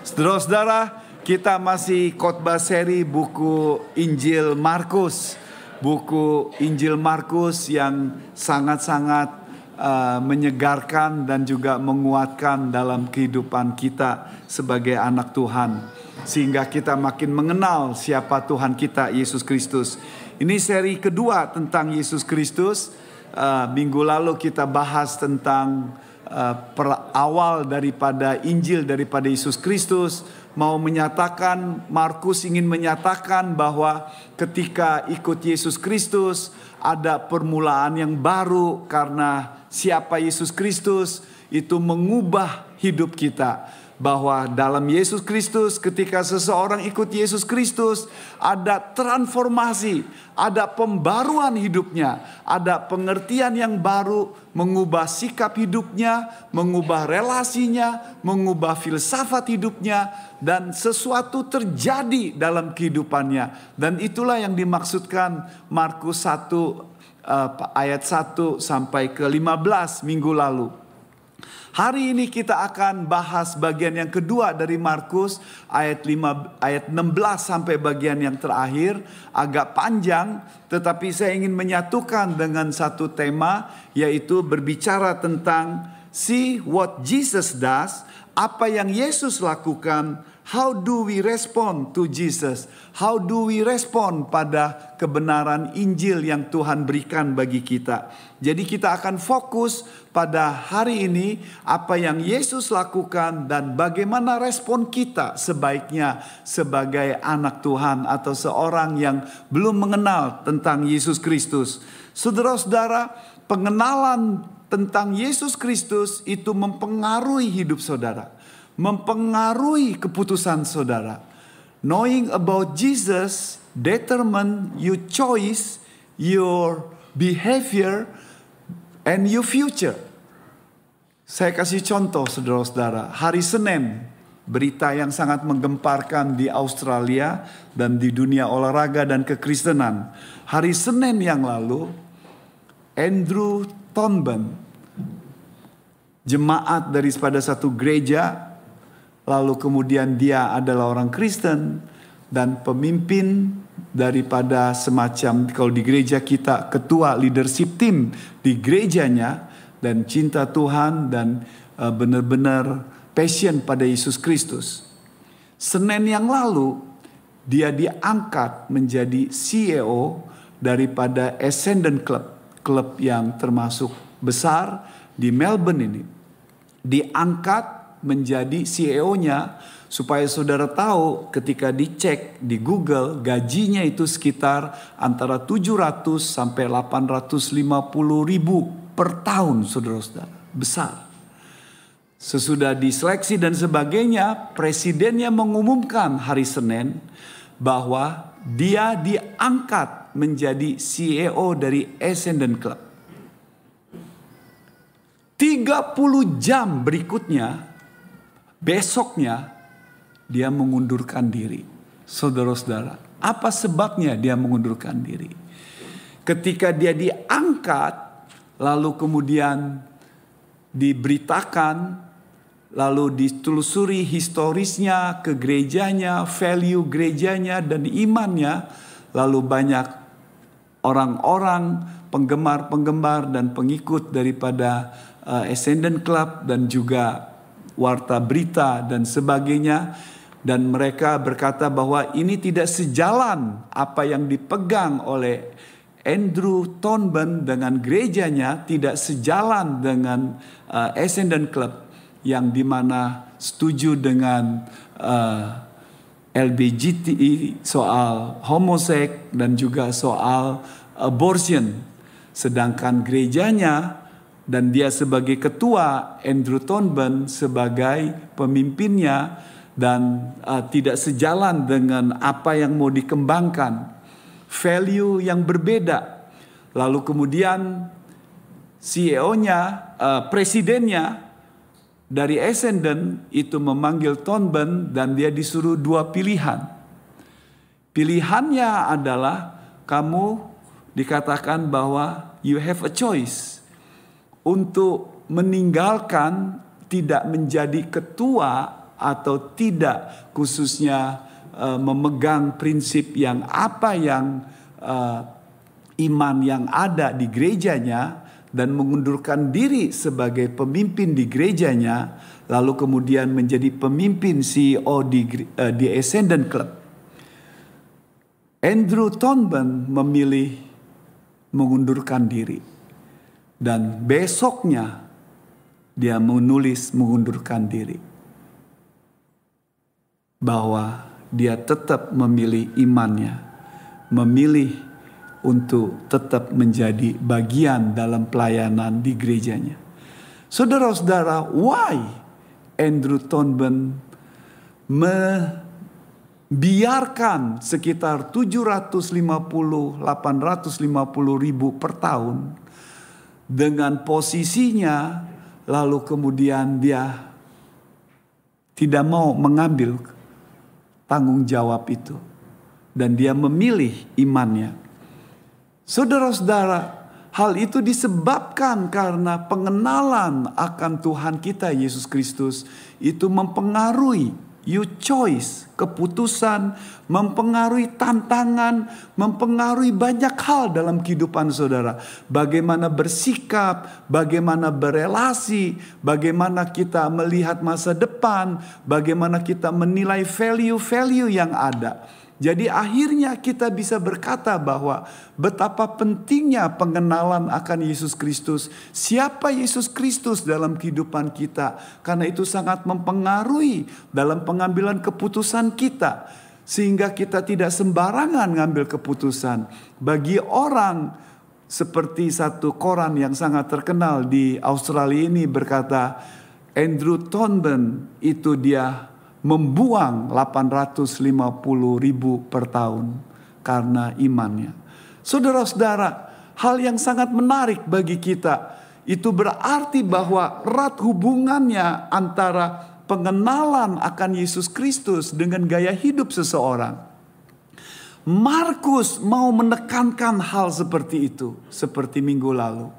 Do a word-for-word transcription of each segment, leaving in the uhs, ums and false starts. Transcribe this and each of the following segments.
Saudara-saudara, kita masih khotbah seri buku Injil Markus. Buku Injil Markus yang sangat-sangat uh, menyegarkan dan juga menguatkan dalam kehidupan kita sebagai anak Tuhan. Sehingga kita makin mengenal siapa Tuhan kita, Yesus Kristus. Ini seri kedua tentang Yesus Kristus. Uh, minggu lalu kita bahas tentang uh, per awal daripada Injil daripada Yesus Kristus. Mau menyatakan, Markus ingin menyatakan bahwa ketika ikut Yesus Kristus ada permulaan yang baru, karena siapa Yesus Kristus itu mengubah hidup kita. Bahwa dalam Yesus Kristus, ketika seseorang ikut Yesus Kristus, ada transformasi, ada pembaruan hidupnya, ada pengertian yang baru, mengubah sikap hidupnya, mengubah relasinya, mengubah filsafat hidupnya, dan sesuatu terjadi dalam kehidupannya. Dan itulah yang dimaksudkan Markus satu uh, ayat satu sampai ke lima belas minggu lalu. Hari ini kita akan bahas bagian yang kedua dari Markus ayat lima ayat enam belas sampai bagian yang terakhir, agak panjang, tetapi saya ingin menyatukan dengan satu tema, yaitu berbicara tentang see what Jesus does, apa yang Yesus lakukan. How do we respond to Jesus? How do we respond pada kebenaran Injil yang Tuhan berikan bagi kita? Jadi kita akan fokus pada hari ini apa yang Yesus lakukan dan bagaimana respon kita sebaiknya sebagai anak Tuhan atau seorang yang belum mengenal tentang Yesus Kristus. Saudara-saudara, pengenalan tentang Yesus Kristus itu mempengaruhi hidup saudara, mempengaruhi keputusan saudara. Knowing about Jesus determine your choice, your behavior, and your future. Saya kasih contoh saudara-saudara. Hari Senin, berita yang sangat menggemparkan di Australia dan di dunia olahraga dan kekristenan. Hari Senin yang lalu, Andrew Tonben, jemaat daripada satu gereja, lalu kemudian dia adalah orang Kristen dan pemimpin daripada semacam, kalau di gereja kita, ketua leadership team di gerejanya, dan cinta Tuhan dan uh, benar-benar passion pada Yesus Kristus. Senin yang lalu dia diangkat menjadi C E O daripada Essendon Club, klub yang termasuk besar di Melbourne ini. Diangkat menjadi C E O-nya, supaya saudara tahu ketika dicek di Google, gajinya itu sekitar antara tujuh ratus sampai delapan ratus lima puluh ribu per tahun, saudara-saudara. Besar. Sesudah diseleksi dan sebagainya, presidennya mengumumkan hari Senin bahwa dia diangkat menjadi C E O dari Essendon Club. tiga puluh jam berikutnya, besoknya, dia mengundurkan diri. Saudara-saudara, apa sebabnya dia mengundurkan diri? Ketika dia diangkat, lalu kemudian diberitakan, lalu ditelusuri historisnya, ke gerejanya, value gerejanya dan imannya, lalu banyak orang-orang, penggemar-penggemar dan pengikut daripada uh, Essendon Club dan juga warta berita dan sebagainya, dan mereka berkata bahwa ini tidak sejalan apa yang dipegang oleh Andrew Tonben dengan gerejanya, tidak sejalan dengan uh, Essendon Club yang dimana setuju dengan uh, L G B T I, soal homoseks dan juga soal abortion. Sedangkan gerejanya dan dia sebagai ketua, Andrew Tonben sebagai pemimpinnya, dan uh, tidak sejalan dengan apa yang mau dikembangkan. Value yang berbeda. Lalu kemudian C E O-nya, uh, presidennya dari Essendon itu memanggil Tonben dan dia disuruh dua pilihan. Pilihannya adalah kamu dikatakan bahwa you have a choice untuk meninggalkan, tidak menjadi ketua atau tidak, khususnya uh, memegang prinsip yang apa yang uh, iman yang ada di gerejanya dan mengundurkan diri sebagai pemimpin di gerejanya, lalu kemudian menjadi pemimpin C E O di, uh, di Ascendant Club. Andrew Thornburn memilih mengundurkan diri, dan besoknya dia menulis mengundurkan diri, bahwa dia tetap memilih imannya, memilih untuk tetap menjadi bagian dalam pelayanan di gerejanya. Saudara-saudara, why Andrew Thornburn membiarkan sekitar tujuh ratus lima puluh sampai delapan ratus lima puluh ribu per tahun dengan posisinya, lalu kemudian dia tidak mau mengambil tanggung jawab itu, dan dia memilih imannya. Saudara-saudara, hal itu disebabkan karena pengenalan akan Tuhan kita Yesus Kristus itu mempengaruhi your choice, keputusan, mempengaruhi tantangan, mempengaruhi banyak hal dalam kehidupan saudara. Bagaimana bersikap, bagaimana berelasi, bagaimana kita melihat masa depan, bagaimana kita menilai value-value yang ada. Jadi akhirnya kita bisa berkata bahwa betapa pentingnya pengenalan akan Yesus Kristus. Siapa Yesus Kristus dalam kehidupan kita. Karena itu sangat mempengaruhi dalam pengambilan keputusan kita. Sehingga kita tidak sembarangan ngambil keputusan. Bagi orang seperti satu koran yang sangat terkenal di Australia ini berkata, Andrew Thornburn itu dia membuang delapan ratus lima puluh ribu per tahun karena imannya. Saudara-saudara, hal yang sangat menarik bagi kita, itu berarti bahwa erat hubungannya antara pengenalan akan Yesus Kristus dengan gaya hidup seseorang. Markus mau menekankan hal seperti itu, seperti minggu lalu,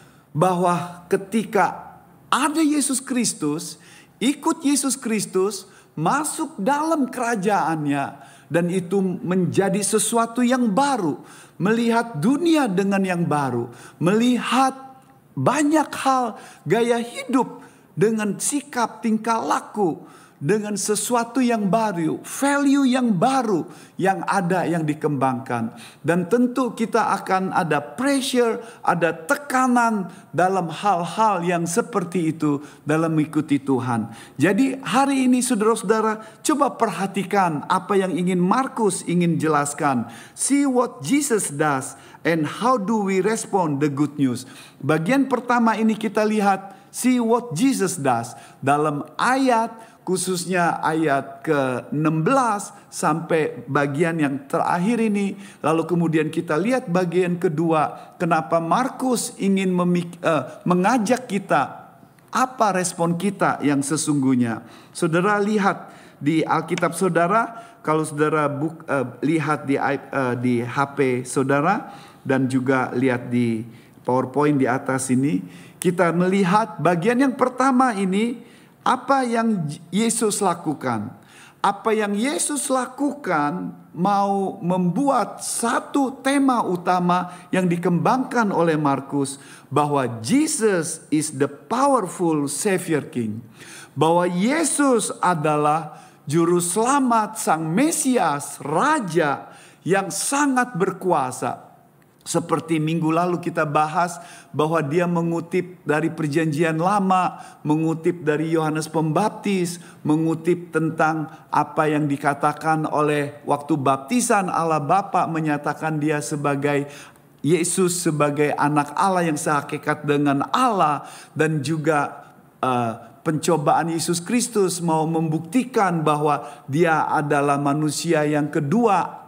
bahwa ketika ada Yesus Kristus, ikut Yesus Kristus, masuk dalam kerajaannya, dan itu menjadi sesuatu yang baru. Melihat dunia dengan yang baru. Melihat banyak hal gaya hidup dengan sikap tingkah laku. Dengan sesuatu yang baru, value yang baru yang ada, yang dikembangkan. Dan tentu kita akan ada pressure, ada tekanan dalam hal-hal yang seperti itu dalam mengikuti Tuhan. Jadi hari ini saudara-saudara, coba perhatikan apa yang ingin Markus ingin jelaskan. See what Jesus does and how do we respond the good news. Bagian pertama ini kita lihat, see what Jesus does. Dalam ayat khususnya ayat ke enam belas sampai bagian yang terakhir ini. Lalu kemudian kita lihat bagian kedua. Kenapa Markus ingin memik- uh, mengajak kita. Apa respon kita yang sesungguhnya. Saudara lihat di Alkitab saudara. Kalau saudara buk, uh, lihat di, uh, di H P saudara. Dan juga lihat di PowerPoint di atas ini. Kita melihat bagian yang pertama ini. Apa yang Yesus lakukan? Apa yang Yesus lakukan mau membuat satu tema utama yang dikembangkan oleh Markus. Bahwa Jesus is the powerful Savior King. Bahwa Yesus adalah Juru Selamat, Sang Mesias, Raja yang sangat berkuasa. Seperti minggu lalu kita bahas bahwa dia mengutip dari perjanjian lama, mengutip dari Yohanes Pembaptis, mengutip tentang apa yang dikatakan oleh waktu baptisan Allah Bapa, menyatakan dia sebagai Yesus sebagai anak Allah yang sehakikat dengan Allah, dan juga uh, pencobaan Yesus Kristus mau membuktikan bahwa dia adalah manusia yang kedua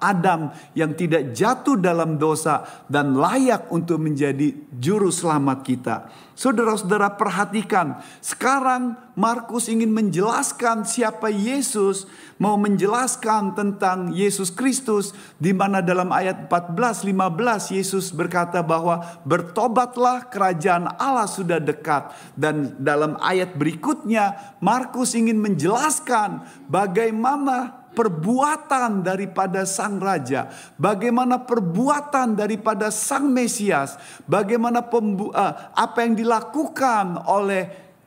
Adam yang tidak jatuh dalam dosa dan layak untuk menjadi juru selamat kita. Saudara-saudara perhatikan, sekarang Markus ingin menjelaskan siapa Yesus, mau menjelaskan tentang Yesus Kristus, di mana dalam ayat empat belas lima belas Yesus berkata bahwa bertobatlah, kerajaan Allah sudah dekat. Dan dalam ayat berikutnya Markus ingin menjelaskan bagaimana perbuatan daripada sang raja, bagaimana perbuatan daripada sang Mesias, bagaimana pembu- uh, apa yang dilakukan oleh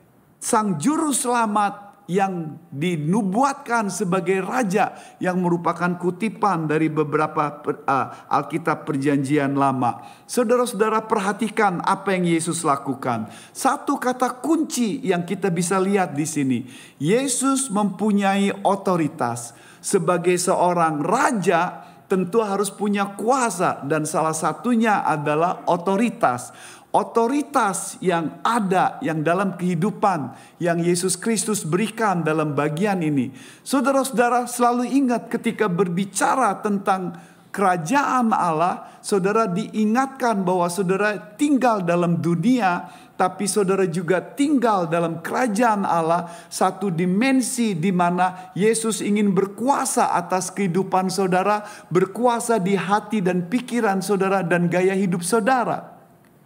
sang juru selamat yang dinubuatkan sebagai raja, yang merupakan kutipan dari beberapa uh, Alkitab Perjanjian Lama. Saudara-saudara perhatikan apa yang Yesus lakukan. Satu kata kunci yang kita bisa lihat di sini, Yesus mempunyai otoritas. Sebagai seorang raja tentu harus punya kuasa, dan salah satunya adalah otoritas. Otoritas yang ada, yang dalam kehidupan yang Yesus Kristus berikan dalam bagian ini. Saudara-saudara selalu ingat ketika berbicara tentang kerajaan Allah, saudara diingatkan bahwa saudara tinggal dalam dunia, tapi saudara juga tinggal dalam kerajaan Allah, satu dimensi di mana Yesus ingin berkuasa atas kehidupan saudara, berkuasa di hati dan pikiran saudara dan gaya hidup saudara.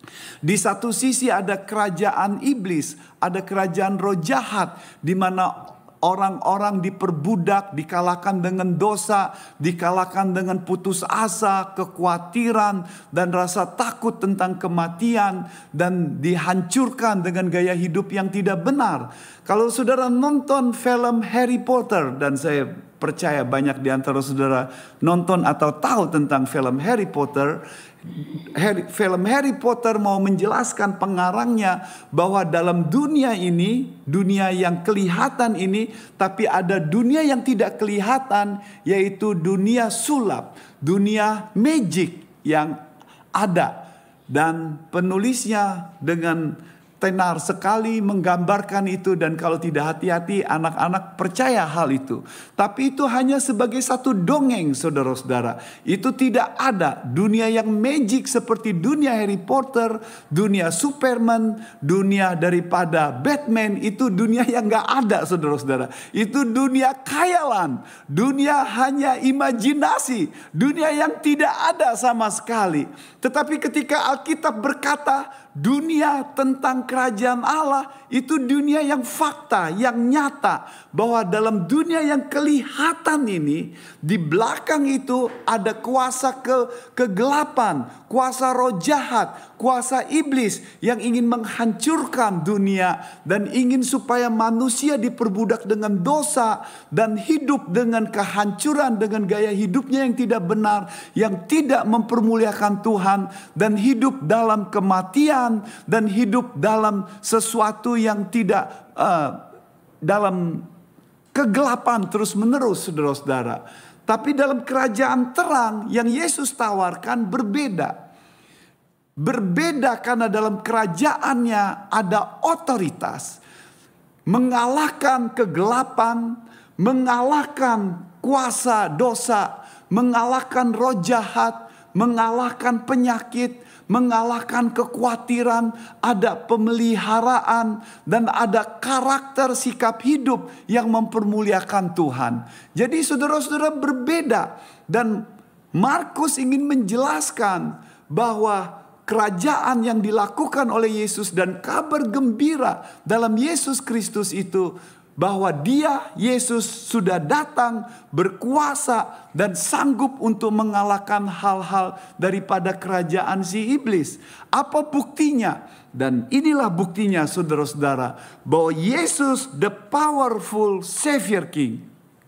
Di satu sisi ada kerajaan iblis, ada kerajaan roh jahat, di mana orang-orang diperbudak, dikalahkan dengan dosa, dikalahkan dengan putus asa, kekhawatiran, dan rasa takut tentang kematian, dan dihancurkan dengan gaya hidup yang tidak benar. Kalau saudara nonton film Harry Potter, dan saya percaya banyak di antara saudara nonton atau tahu tentang film Harry Potter, Harry, film Harry Potter mau menjelaskan pengarangnya bahwa dalam dunia ini, dunia yang kelihatan ini, tapi ada dunia yang tidak kelihatan, yaitu dunia sulap, dunia magic yang ada. Dan penulisnya dengan tenar sekali menggambarkan itu, dan kalau tidak hati-hati anak-anak percaya hal itu. Tapi itu hanya sebagai satu dongeng, saudara-saudara. Itu tidak ada dunia yang magic seperti dunia Harry Potter, dunia Superman, dunia daripada Batman. Itu dunia yang gak ada, saudara-saudara. Itu dunia khayalan, dunia hanya imajinasi, dunia yang tidak ada sama sekali. Tetapi ketika Alkitab berkata dunia tentang kerajaan Allah, itu dunia yang fakta, yang nyata. Bahwa dalam dunia yang kelihatan ini, di belakang itu ada kuasa ke, kegelapan, kuasa roh jahat, kuasa iblis yang ingin menghancurkan dunia. Dan ingin supaya manusia diperbudak dengan dosa, dan hidup dengan kehancuran, dengan gaya hidupnya yang tidak benar, yang tidak mempermuliakan Tuhan, dan hidup dalam kematian, dan hidup dalam sesuatu yang tidak uh, dalam kegelapan terus menerus, saudara-saudara. Tapi dalam kerajaan terang yang Yesus tawarkan berbeda. Berbeda karena dalam kerajaannya ada otoritas, mengalahkan kegelapan, mengalahkan kuasa dosa, mengalahkan roh jahat, mengalahkan penyakit, mengalahkan kekhawatiran, ada pemeliharaan, dan ada karakter sikap hidup yang mempermuliakan Tuhan. Jadi saudara-saudara berbeda, dan Markus ingin menjelaskan bahwa kerajaan yang dilakukan oleh Yesus dan kabar gembira dalam Yesus Kristus itu, bahwa dia, Yesus, sudah datang berkuasa dan sanggup untuk mengalahkan hal-hal daripada kerajaan si iblis. Apa buktinya? Dan inilah buktinya, saudara-saudara, bahwa Yesus the powerful Savior King,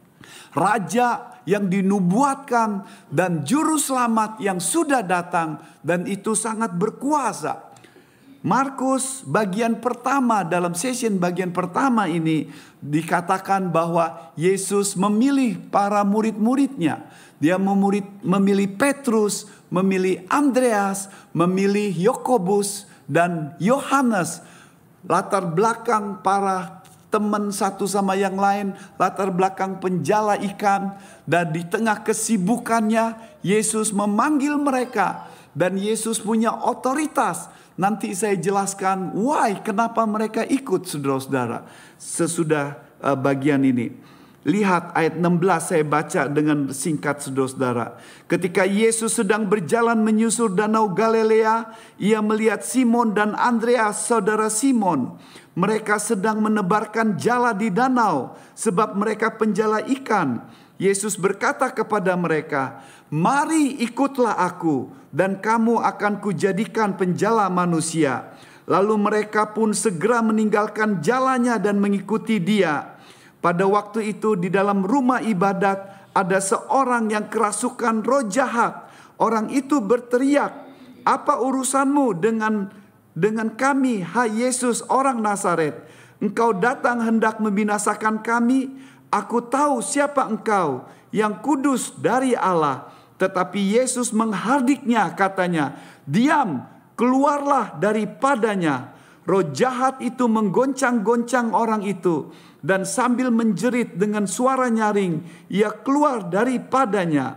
Raja yang dinubuatkan dan juru selamat yang sudah datang, dan itu sangat berkuasa. Markus bagian pertama, dalam session bagian pertama ini dikatakan bahwa Yesus memilih para murid-muridnya. Dia memurid, memilih Petrus, memilih Andreas, memilih Yakobus dan Yohanes. Latar belakang para teman satu sama yang lain, latar belakang penjala ikan. Dan di tengah kesibukannya, Yesus memanggil mereka. Dan Yesus punya otoritas. Nanti saya jelaskan why, kenapa mereka ikut, saudara-saudara. Sesudah uh, bagian ini. Lihat ayat enam belas, saya baca dengan singkat, saudara-saudara. Ketika Yesus sedang berjalan menyusur danau Galilea, ia melihat Simon dan Andreas, saudara Simon. Mereka sedang menebarkan jala di danau, sebab mereka penjala ikan. Yesus berkata kepada mereka, "Mari ikutlah aku, dan kamu akan kujadikan penjala manusia." Lalu mereka pun segera meninggalkan jalannya dan mengikuti dia. Pada waktu itu di dalam rumah ibadat ada seorang yang kerasukan roh jahat. Orang itu berteriak, "Apa urusanmu dengan dengan kami, hai Yesus orang Nazaret? Engkau datang hendak membinasakan kami? Aku tahu siapa engkau, yang kudus dari Allah." Tetapi Yesus menghardiknya, katanya, "Diam, keluarlah daripadanya." Roh jahat itu menggoncang-goncang orang itu, dan sambil menjerit dengan suara nyaring, ia keluar daripadanya.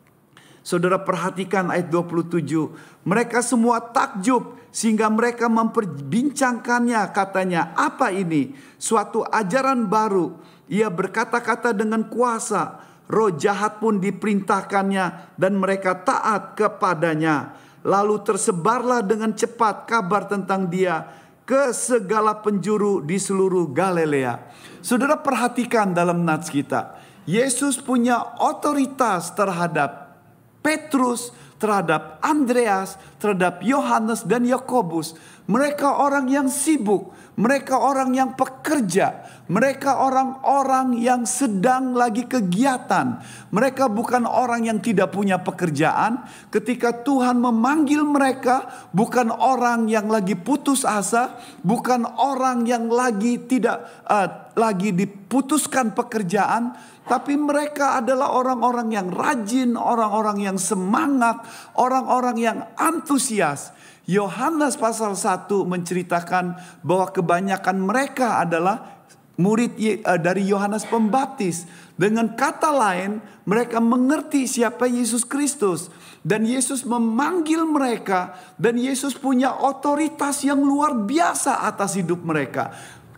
Saudara perhatikan ayat dua puluh tujuh. Mereka semua takjub sehingga mereka memperbincangkannya, katanya, "Apa ini? Suatu ajaran baru." Ia berkata-kata dengan kuasa. Roh jahat pun diperintahkannya dan mereka taat kepadanya. Lalu tersebarlah dengan cepat kabar tentang dia ke segala penjuru di seluruh Galilea. Saudara perhatikan dalam nats kita. Yesus punya otoritas terhadap Petrus, terhadap Andreas, terhadap Yohanes dan Yakobus. Mereka orang yang sibuk, mereka orang yang pekerja, mereka orang-orang yang sedang lagi kegiatan. Mereka bukan orang yang tidak punya pekerjaan. Ketika Tuhan memanggil mereka, bukan orang yang lagi putus asa, bukan orang yang lagi tidak uh, lagi diputuskan pekerjaan, tapi mereka adalah orang-orang yang rajin, orang-orang yang semangat, orang-orang yang antusias. Yohanes pasal satu menceritakan bahwa kebanyakan mereka adalah murid dari Yohanes Pembaptis. Dengan kata lain, mereka mengerti siapa Yesus Kristus. Dan Yesus memanggil mereka, dan Yesus punya otoritas yang luar biasa atas hidup mereka.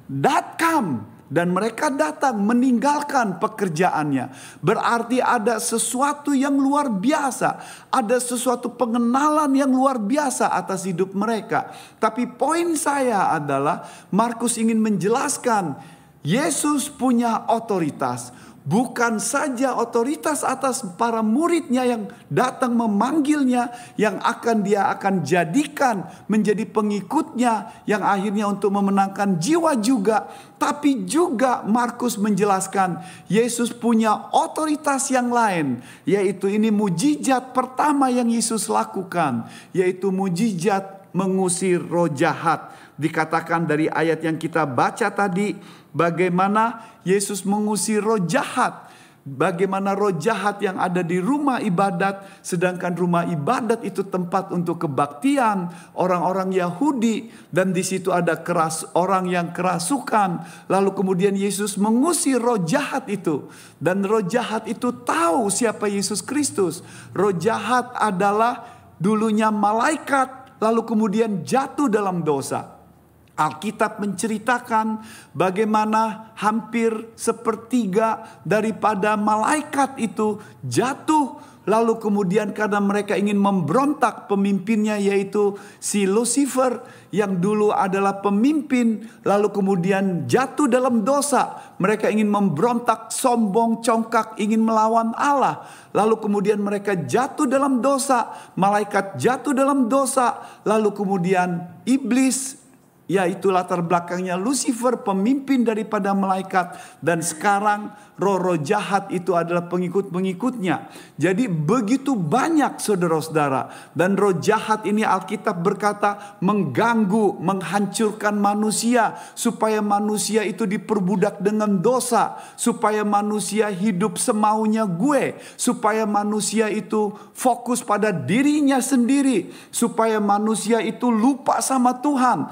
Datang. Dan mereka datang meninggalkan pekerjaannya. Berarti ada sesuatu yang luar biasa. Ada sesuatu pengenalan yang luar biasa atas hidup mereka. Tapi poin saya adalah Markus ingin menjelaskan Yesus punya otoritas. Bukan saja otoritas atas para muridnya yang datang memanggilnya, yang akan dia akan jadikan menjadi pengikutnya, yang akhirnya untuk memenangkan jiwa juga. Tapi juga Markus menjelaskan Yesus punya otoritas yang lain, yaitu ini mujizat pertama yang Yesus lakukan, yaitu mujizat mengusir roh jahat. Dikatakan dari ayat yang kita baca tadi, bagaimana Yesus mengusir roh jahat. Bagaimana roh jahat yang ada di rumah ibadat, sedangkan rumah ibadat itu tempat untuk kebaktian orang-orang Yahudi, dan di situ ada keras orang yang kerasukan. Lalu kemudian Yesus mengusir roh jahat itu, dan roh jahat itu tahu siapa Yesus Kristus. Roh jahat adalah dulunya malaikat, lalu kemudian jatuh dalam dosa. Alkitab menceritakan bagaimana hampir sepertiga daripada malaikat itu jatuh. Lalu kemudian karena mereka ingin memberontak pemimpinnya, yaitu si Lucifer yang dulu adalah pemimpin, lalu kemudian jatuh dalam dosa. Mereka ingin memberontak, sombong, congkak, ingin melawan Allah. Lalu kemudian mereka jatuh dalam dosa, malaikat jatuh dalam dosa, lalu kemudian iblis, yaitu latar belakangnya Lucifer, pemimpin daripada malaikat. Dan sekarang roh-roh jahat itu adalah pengikut-pengikutnya. Jadi begitu banyak saudara-saudara. Dan roh jahat ini Alkitab berkata mengganggu, menghancurkan manusia. Supaya manusia itu diperbudak dengan dosa. Supaya manusia hidup semaunya gue. Supaya manusia itu fokus pada dirinya sendiri. Supaya manusia itu lupa sama Tuhan. Tidak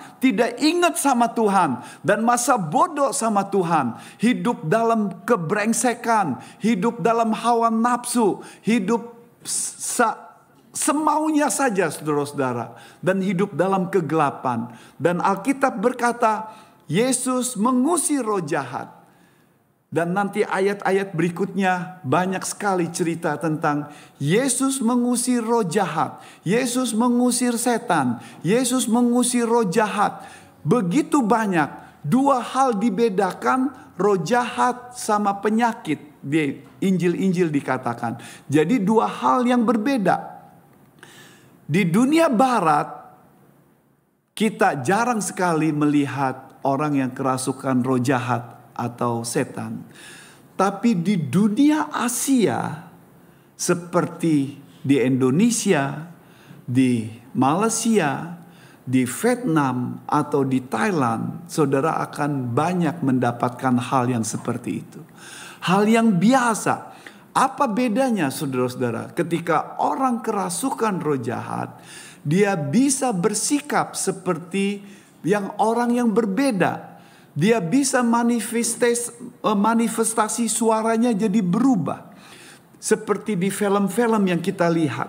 tidak ingat sama Tuhan dan masa bodoh sama Tuhan, hidup dalam kebrengsekan, hidup dalam hawa nafsu, hidup sa semaunya saja saudara-saudara, dan hidup dalam kegelapan. Dan Alkitab berkata Yesus mengusir roh jahat. Dan nanti ayat-ayat berikutnya banyak sekali cerita tentang Yesus mengusir roh jahat, Yesus mengusir setan, Yesus mengusir roh jahat. Begitu banyak, dua hal dibedakan, roh jahat sama penyakit. Di Injil-Injil dikatakan. Jadi dua hal yang berbeda. Di dunia barat, kita jarang sekali melihat orang yang kerasukan roh jahat atau setan. Tapi di dunia Asia, seperti di Indonesia, di Malaysia, di Vietnam, atau di Thailand, saudara akan banyak mendapatkan hal yang seperti itu. Hal yang biasa. Apa bedanya saudara-saudara? Ketika orang kerasukan roh jahat, dia bisa bersikap seperti yang orang yang berbeda. Dia bisa manifestasi, manifestasi suaranya jadi berubah. Seperti di film-film yang kita lihat.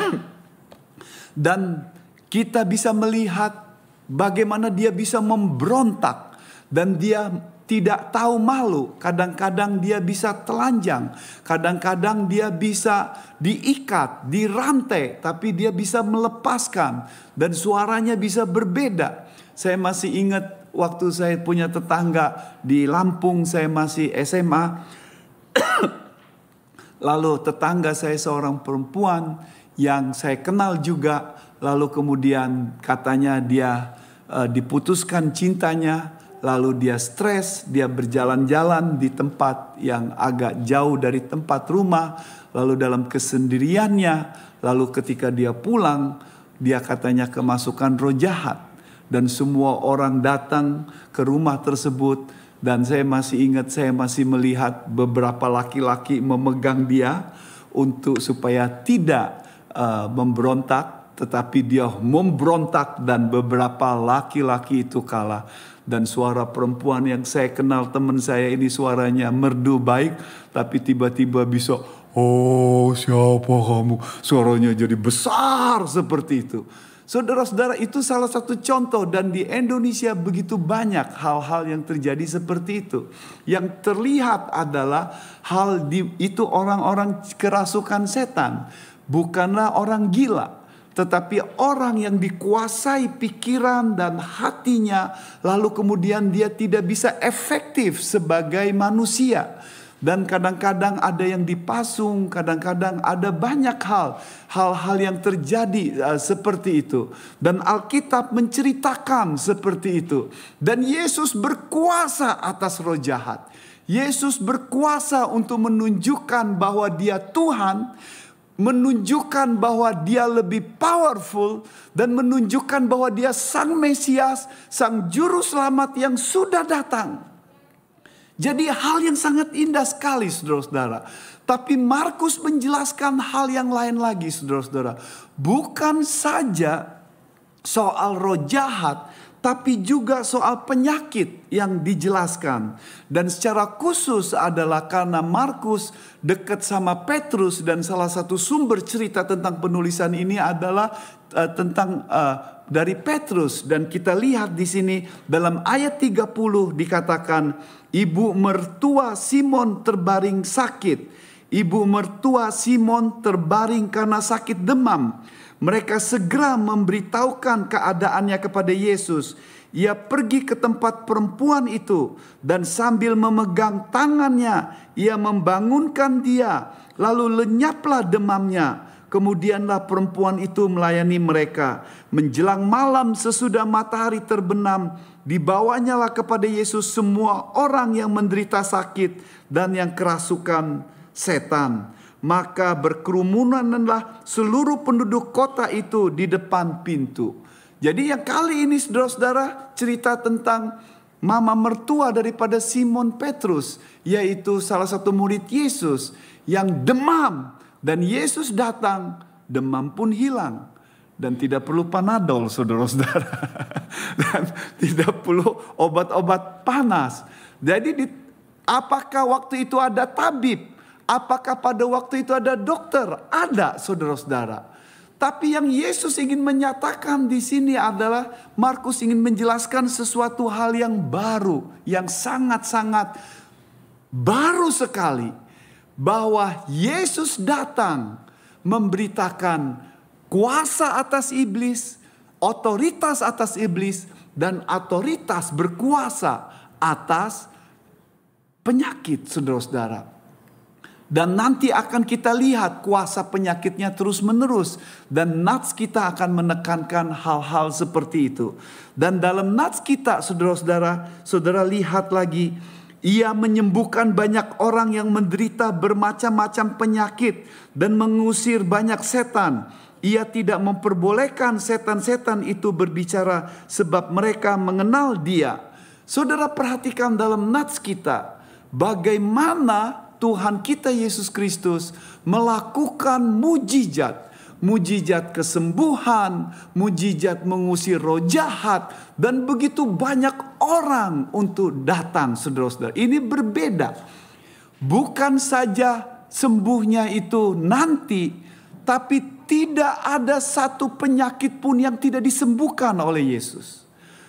Dan kita bisa melihat bagaimana dia bisa memberontak. Dan dia tidak tahu malu. Kadang-kadang dia bisa telanjang. Kadang-kadang dia bisa diikat, dirantai. Tapi dia bisa melepaskan. Dan suaranya bisa berbeda. Saya masih ingat waktu saya punya tetangga di Lampung, saya masih S M A. Lalu tetangga saya seorang perempuan yang saya kenal juga. Lalu kemudian katanya dia uh, diputuskan cintanya. Lalu dia stres, dia berjalan-jalan di tempat yang agak jauh dari tempat rumah. Lalu dalam kesendiriannya, lalu ketika dia pulang, dia katanya kemasukan roh jahat. Dan semua orang datang ke rumah tersebut. Dan saya masih ingat, saya masih melihat beberapa laki-laki memegang dia. Untuk supaya tidak uh, memberontak. Tetapi dia memberontak dan beberapa laki-laki itu kalah. Dan suara perempuan yang saya kenal, teman saya ini suaranya merdu baik. Tapi tiba-tiba bisa, oh siapa kamu? Suaranya jadi besar seperti itu. Saudara-saudara, itu salah satu contoh, dan di Indonesia begitu banyak hal-hal yang terjadi seperti itu. Yang terlihat adalah hal di, itu orang-orang kerasukan setan, bukanlah orang gila, tetapi orang yang dikuasai pikiran dan hatinya, lalu kemudian dia tidak bisa efektif sebagai manusia. Dan kadang-kadang ada yang dipasung, kadang-kadang ada banyak hal. Hal-hal yang terjadi uh, seperti itu. Dan Alkitab menceritakan seperti itu. Dan Yesus berkuasa atas roh jahat. Yesus berkuasa untuk menunjukkan bahwa dia Tuhan. Menunjukkan bahwa dia lebih powerful. Dan menunjukkan bahwa dia Sang Mesias, Sang Juru Selamat yang sudah datang. Jadi hal yang sangat indah sekali saudara-saudara. Tapi Markus menjelaskan hal yang lain lagi saudara-saudara. Bukan saja soal roh jahat, tapi juga soal penyakit yang dijelaskan. Dan secara khusus adalah karena Markus dekat sama Petrus, dan salah satu sumber cerita tentang penulisan ini adalah uh, tentang uh, dari Petrus. Dan kita lihat di sini dalam ayat tiga puluh dikatakan, ibu mertua Simon terbaring sakit. Ibu mertua Simon terbaring karena sakit demam. Mereka segera memberitahukan keadaannya kepada Yesus. Ia pergi ke tempat perempuan itu dan sambil memegang tangannya, ia membangunkan dia. Lalu lenyaplah demamnya. Kemudianlah perempuan itu melayani mereka. Menjelang malam sesudah matahari terbenam, dibawanyalah kepada Yesus semua orang yang menderita sakit dan yang kerasukan setan. Maka berkerumunanlah seluruh penduduk kota itu di depan pintu. Jadi yang kali ini saudara-saudara cerita tentang mama mertua daripada Simon Petrus, yaitu salah satu murid Yesus yang demam. Dan Yesus datang, demam pun hilang. Dan tidak perlu Panadol, saudara-saudara. Dan tidak perlu obat-obat panas. Jadi di, apakah waktu itu ada tabib? Apakah pada waktu itu ada dokter? Ada, saudara-saudara. Tapi yang Yesus ingin menyatakan di sini adalah Markus ingin menjelaskan sesuatu hal yang baru, yang sangat-sangat baru sekali, bahwa Yesus datang memberitakan kuasa atas iblis, otoritas atas iblis, dan otoritas berkuasa atas penyakit, saudara-saudara. Dan nanti akan kita lihat kuasa penyakitnya terus menerus. Dan nats kita akan menekankan hal-hal seperti itu. Dan dalam nats kita, saudara-saudara, saudara lihat lagi, ia menyembuhkan banyak orang yang menderita bermacam-macam penyakit dan mengusir banyak setan. Ia tidak memperbolehkan setan-setan itu berbicara sebab mereka mengenal dia. Saudara perhatikan dalam nats kita bagaimana Tuhan kita Yesus Kristus melakukan mujizat. Mujizat kesembuhan, mujizat mengusir roh jahat. Dan begitu banyak orang untuk datang, saudara-saudara. Ini berbeda. Bukan saja sembuhnya itu nanti, tapi tidak ada satu penyakit pun yang tidak disembuhkan oleh Yesus.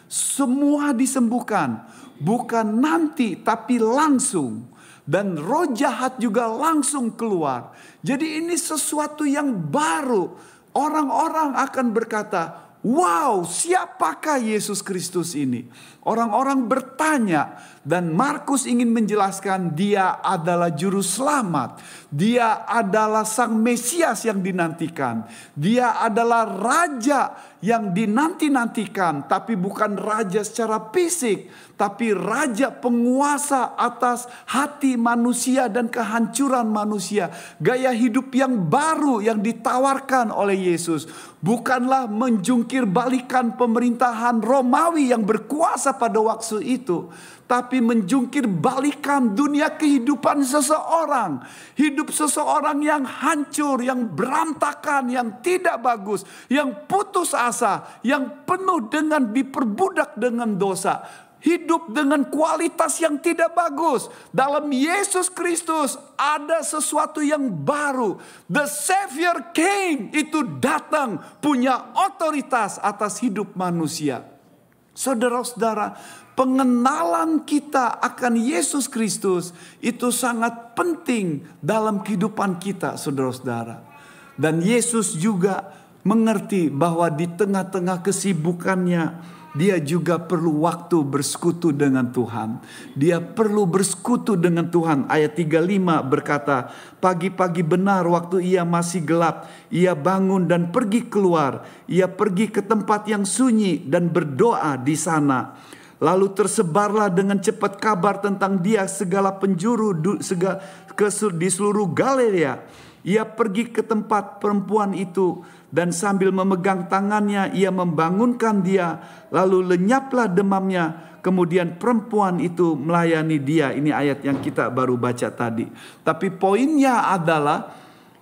Semua disembuhkan. Bukan nanti tapi langsung. Dan roh jahat juga langsung keluar. Jadi ini sesuatu yang baru. Orang-orang akan berkata, wow, siapakah Yesus Kristus ini? Orang-orang bertanya, dan Markus ingin menjelaskan dia adalah juru selamat. Dia adalah sang Mesias yang dinantikan. Dia adalah raja yang dinanti-nantikan, tapi bukan raja secara fisik, tapi raja penguasa atas hati manusia dan kehancuran manusia. Gaya hidup yang baru yang ditawarkan oleh Yesus bukanlah menjungkir balikan pemerintahan Romawi yang berkuasa pada waktu itu, tapi menjungkir balikan dunia kehidupan seseorang. Hidup seseorang yang hancur, yang berantakan, yang tidak bagus, yang putus asa, yang penuh dengan diperbudak dengan dosa. Hidup dengan kualitas yang tidak bagus. Dalam Yesus Kristus ada sesuatu yang baru. The Savior came, itu datang punya otoritas atas hidup manusia. Saudara-saudara, pengenalan kita akan Yesus Kristus itu sangat penting dalam kehidupan kita, saudara-saudara. Dan Yesus juga mengerti bahwa di tengah-tengah kesibukannya, dia juga perlu waktu bersekutu dengan Tuhan. Dia perlu bersekutu dengan Tuhan. Ayat tiga puluh lima berkata, pagi-pagi benar waktu ia masih gelap, ia bangun dan pergi keluar. Ia pergi ke tempat yang sunyi dan berdoa di sana. Lalu tersebarlah dengan cepat kabar tentang dia segala penjuru segala, ke, di seluruh Galilea. Ia pergi ke tempat perempuan itu dan sambil memegang tangannya ia membangunkan dia. Lalu lenyaplah demamnya. Kemudian perempuan itu melayani dia. Ini ayat yang kita baru baca tadi. Tapi poinnya adalah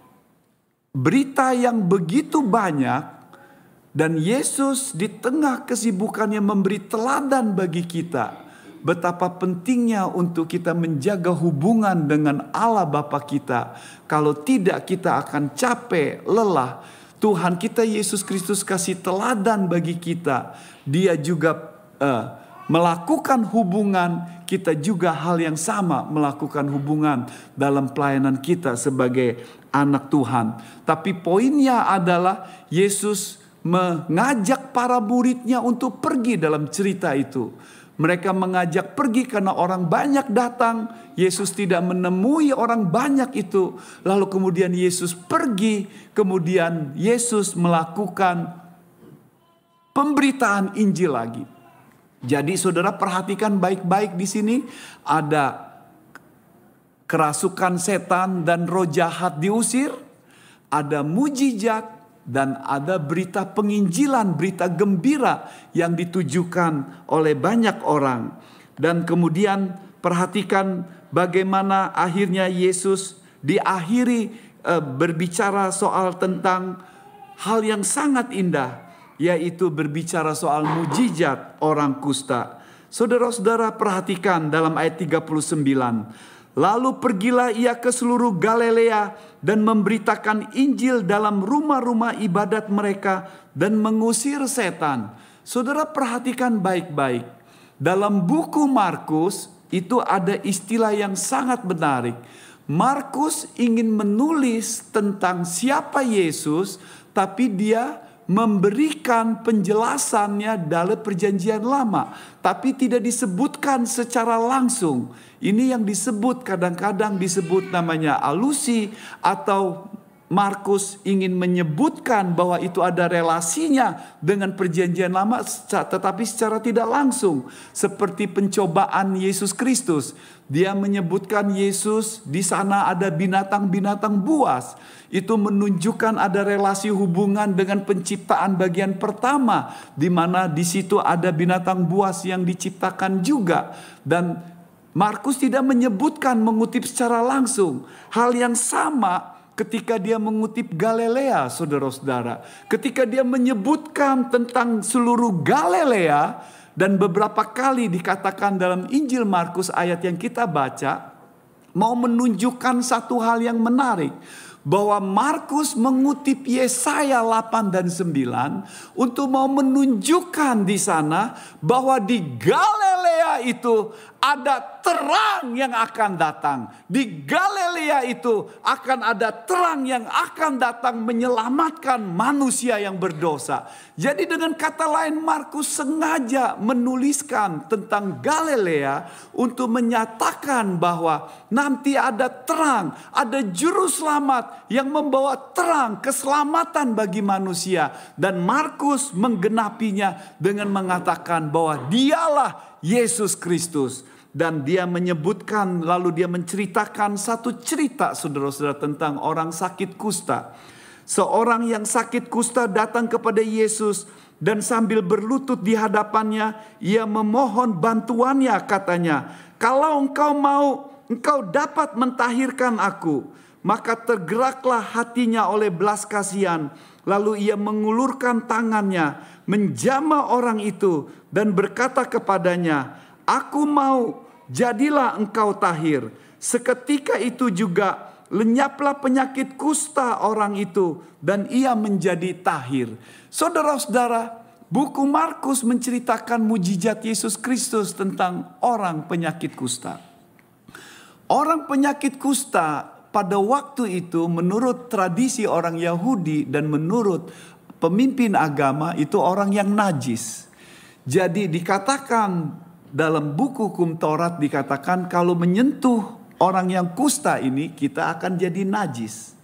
berita yang begitu banyak. Dan Yesus di tengah kesibukannya memberi teladan bagi kita. Betapa pentingnya untuk kita menjaga hubungan dengan Allah Bapa kita. Kalau tidak kita akan capek, lelah. Tuhan kita Yesus Kristus kasih teladan bagi kita. Dia juga uh, melakukan hubungan. Kita juga hal yang sama melakukan hubungan dalam pelayanan kita sebagai anak Tuhan. Tapi poinnya adalah Yesus mengajak para muridnya untuk pergi dalam cerita itu. Mereka mengajak pergi karena orang banyak datang. Yesus tidak menemui orang banyak itu. Lalu kemudian Yesus pergi. Kemudian Yesus melakukan pemberitaan Injil lagi. Jadi saudara perhatikan baik-baik di sini. Ada kerasukan setan dan roh jahat diusir. Ada mujizat. Dan ada berita penginjilan, berita gembira yang ditujukan oleh banyak orang. Dan kemudian perhatikan bagaimana akhirnya Yesus diakhiri e, berbicara soal tentang hal yang sangat indah, yaitu berbicara soal mujizat orang kusta. Saudara-saudara perhatikan dalam ayat tiga puluh sembilan. Lalu pergilah ia ke seluruh Galilea dan memberitakan Injil dalam rumah-rumah ibadat mereka dan mengusir setan. Saudara perhatikan baik-baik. Dalam buku Markus itu ada istilah yang sangat menarik. Markus ingin menulis tentang siapa Yesus, tapi dia memberikan penjelasannya dalam perjanjian lama, tapi tidak disebutkan secara langsung. Ini yang disebut kadang-kadang disebut namanya alusi, atau Markus ingin menyebutkan bahwa itu ada relasinya dengan perjanjian lama, tetapi secara tidak langsung. Seperti pencobaan Yesus Kristus. Dia menyebutkan Yesus di sana ada binatang-binatang buas. Itu menunjukkan ada relasi hubungan dengan penciptaan bagian pertama, di mana di situ ada binatang buas yang diciptakan juga. Dan Markus tidak menyebutkan, mengutip secara langsung. Hal yang sama ketika dia mengutip Galilea, saudara-saudara. Ketika dia menyebutkan tentang seluruh Galilea, dan beberapa kali dikatakan dalam Injil Markus ayat yang kita baca, mau menunjukkan satu hal yang menarik. Bahwa Markus mengutip Yesaya delapan dan sembilan untuk mau menunjukkan di sana bahwa di Galilea itu ada terang yang akan datang. Di Galilea itu akan ada terang yang akan datang menyelamatkan manusia yang berdosa. Jadi dengan kata lain, Markus sengaja menuliskan tentang Galilea untuk menyatakan bahwa nanti ada terang, ada juru selamat yang membawa terang keselamatan bagi manusia. Dan Markus menggenapinya dengan mengatakan bahwa dialah Yesus Kristus. Dan dia menyebutkan, lalu dia menceritakan satu cerita, saudara-saudara, tentang orang sakit kusta. Seorang yang sakit kusta datang kepada Yesus dan sambil berlutut di hadapannya, ia memohon bantuannya, katanya, "Kalau engkau mau, engkau dapat mentahirkan aku." Maka tergeraklah hatinya oleh belas kasihan. Lalu ia mengulurkan tangannya, menjamah orang itu dan berkata kepadanya, "Aku mau, jadilah engkau tahir." Seketika itu juga lenyaplah penyakit kusta orang itu dan ia menjadi tahir. Saudara-saudara, buku Markus menceritakan mujizat Yesus Kristus tentang orang penyakit kusta. Orang penyakit kusta pada waktu itu menurut tradisi orang Yahudi dan menurut pemimpin agama itu orang yang najis. Jadi dikatakan dalam buku hukum Taurat, dikatakan kalau menyentuh orang yang kusta ini kita akan jadi najis.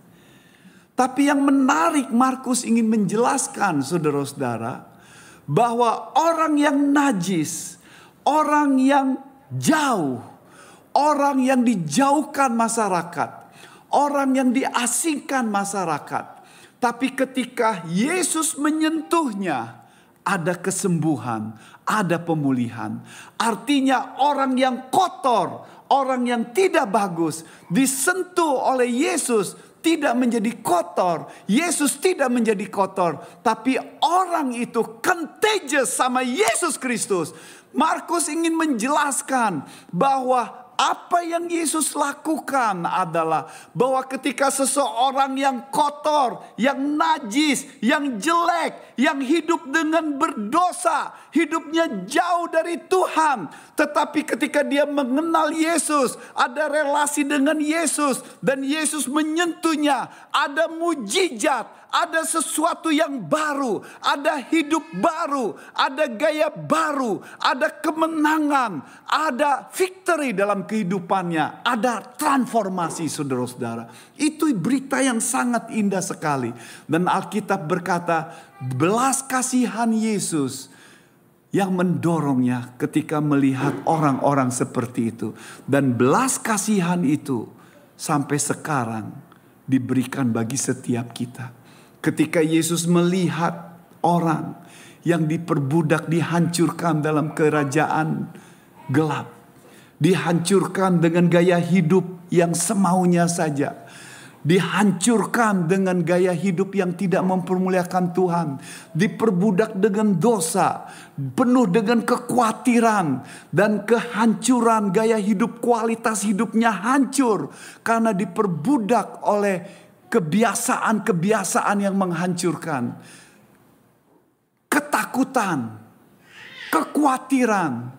Tapi yang menarik, Markus ingin menjelaskan, saudara-saudara, bahwa orang yang najis, orang yang jauh, orang yang dijauhkan masyarakat, orang yang diasingkan masyarakat, tapi ketika Yesus menyentuhnya, ada kesembuhan, ada pemulihan. Artinya orang yang kotor, orang yang tidak bagus, disentuh oleh Yesus, tidak menjadi kotor. Yesus tidak menjadi kotor, tapi orang itu contagious sama Yesus Kristus. Markus ingin menjelaskan bahwa apa yang Yesus lakukan adalah bahwa ketika seseorang yang kotor, yang najis, yang jelek, yang hidup dengan berdosa, hidupnya jauh dari Tuhan, tetapi ketika dia mengenal Yesus, ada relasi dengan Yesus, dan Yesus menyentuhnya, ada mujizat, ada sesuatu yang baru, ada hidup baru, ada gaya baru, ada kemenangan, ada victory dalam kehidupannya, ada transformasi, saudara-saudara. Itu berita yang sangat indah sekali. Dan Alkitab berkata, belas kasihan Yesus yang mendorongnya ketika melihat orang-orang seperti itu. Dan belas kasihan itu sampai sekarang diberikan bagi setiap kita. Ketika Yesus melihat orang yang diperbudak, dihancurkan dalam kerajaan gelap, dihancurkan dengan gaya hidup yang semaunya saja, dihancurkan dengan gaya hidup yang tidak mempermuliakan Tuhan, diperbudak dengan dosa, penuh dengan kekhawatiran dan kehancuran. Gaya hidup, kualitas hidupnya hancur karena diperbudak oleh kebiasaan-kebiasaan yang menghancurkan. Ketakutan, kekhawatiran,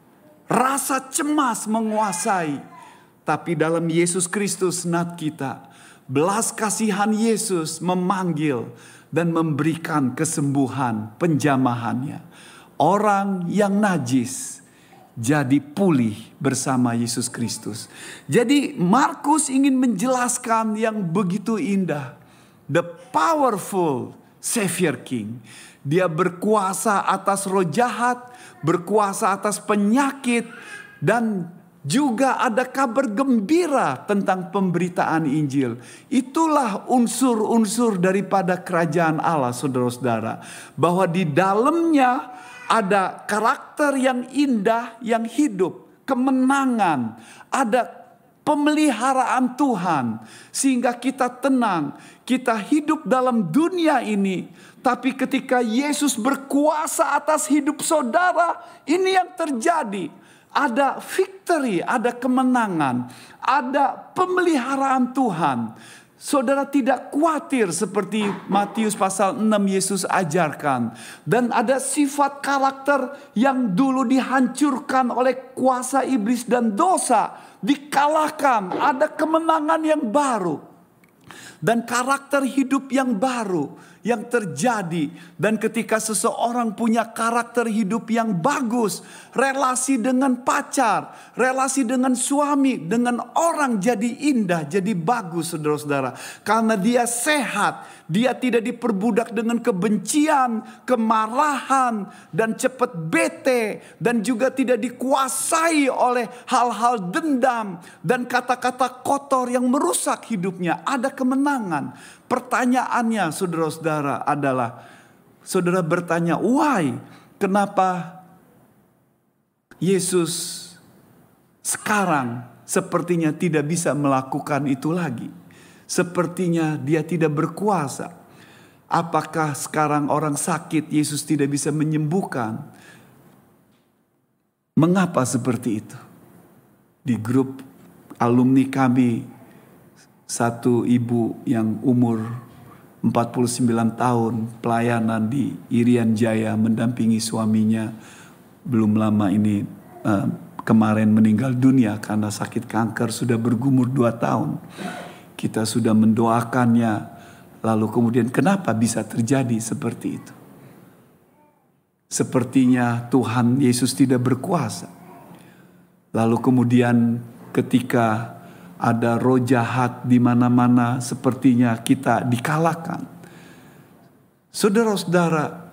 rasa cemas menguasai. Tapi dalam Yesus Kristus Nat kita, belas kasihan Yesus memanggil dan memberikan kesembuhan penjamahannya. Orang yang najis jadi pulih bersama Yesus Kristus. Jadi Markus ingin menjelaskan yang begitu indah. The powerful Savior King. Dia berkuasa atas roh jahat, berkuasa atas penyakit, dan juga ada kabar gembira tentang pemberitaan Injil. Itulah unsur-unsur daripada kerajaan Allah, saudara-saudara. Bahwa di dalamnya ada karakter yang indah, yang hidup, kemenangan, ada pemeliharaan Tuhan. Sehingga kita tenang, kita hidup dalam dunia ini. Tapi ketika Yesus berkuasa atas hidup saudara, ini yang terjadi. Ada victory, ada kemenangan, ada pemeliharaan Tuhan. Saudara tidak khawatir seperti Matius pasal enam Yesus ajarkan. Dan ada sifat karakter yang dulu dihancurkan oleh kuasa iblis dan dosa, dikalahkan, ada kemenangan yang baru. Dan karakter hidup yang baru yang terjadi. Dan ketika seseorang punya karakter hidup yang bagus, relasi dengan pacar, relasi dengan suami, dengan orang jadi indah, jadi bagus, saudara-saudara. Karena dia sehat, dia tidak diperbudak dengan kebencian, kemarahan, dan cepat bete, dan juga tidak dikuasai oleh hal-hal dendam dan kata-kata kotor yang merusak hidupnya. Ada kemenangan. Pertanyaannya, saudara-saudara, adalah saudara bertanya, why? Kenapa Yesus sekarang sepertinya tidak bisa melakukan itu lagi? Sepertinya dia tidak berkuasa. Apakah sekarang orang sakit Yesus tidak bisa menyembuhkan? Mengapa seperti itu? Di grup alumni kami, satu ibu yang umur empat puluh sembilan tahun pelayanan di Irian Jaya mendampingi suaminya, belum lama ini uh, kemarin meninggal dunia karena sakit kanker, sudah bergumur dua tahun. Kita sudah mendoakannya, lalu kemudian kenapa bisa terjadi seperti itu? Sepertinya Tuhan Yesus tidak berkuasa. Lalu kemudian ketika ada roh jahat di mana-mana, sepertinya kita dikalahkan. Saudara-saudara,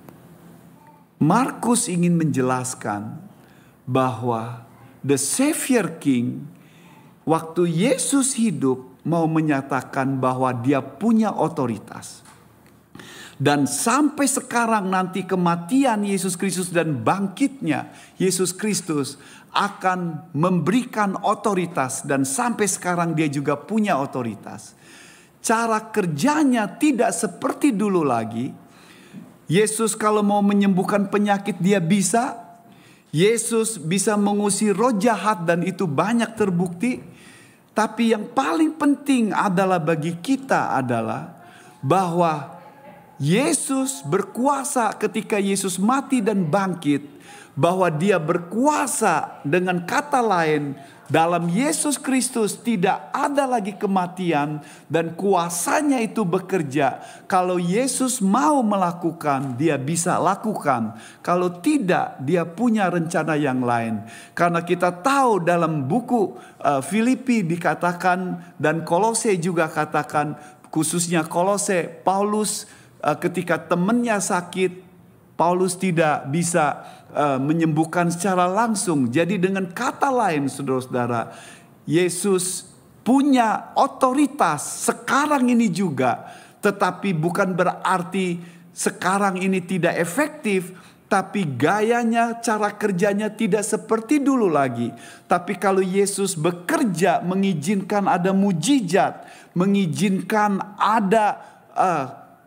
Markus ingin menjelaskan bahwa the Savior King, waktu Yesus hidup, mau menyatakan bahwa dia punya otoritas. Dan sampai sekarang nanti kematian Yesus Kristus dan bangkitnya Yesus Kristus akan memberikan otoritas. Dan sampai sekarang dia juga punya otoritas. Cara kerjanya tidak seperti dulu lagi. Yesus kalau mau menyembuhkan penyakit dia bisa. Yesus bisa mengusir roh jahat dan itu banyak terbukti. Tapi yang paling penting adalah bagi kita adalah bahwa Yesus berkuasa ketika Yesus mati dan bangkit. Bahwa dia berkuasa, dengan kata lain, dalam Yesus Kristus tidak ada lagi kematian. Dan kuasanya itu bekerja. Kalau Yesus mau melakukan, dia bisa lakukan. Kalau tidak, dia punya rencana yang lain. Karena kita tahu dalam buku uh, Filipi dikatakan, dan Kolose juga katakan, khususnya Kolose, Paulus uh, ketika temannya sakit, Paulus tidak bisa uh, menyembuhkan secara langsung. Jadi dengan kata lain, saudara-saudara, Yesus punya otoritas sekarang ini juga. Tetapi bukan berarti sekarang ini tidak efektif. tapi gayanya, cara kerjanya tidak seperti dulu lagi. Tapi kalau Yesus bekerja, mengizinkan ada mujizat, mengizinkan ada uh,